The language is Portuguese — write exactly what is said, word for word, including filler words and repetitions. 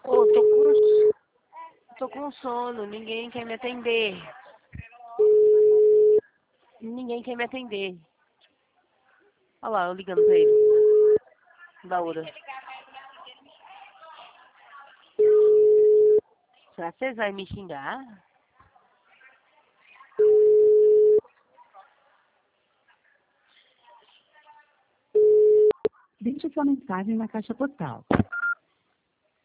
Ô, tô com, tô com sono, ninguém quer me atender. Ninguém quer me atender. Olha lá, eu ligando pra ele. Laura. Será que vocês vão me xingar? Deixe sua mensagem na caixa postal.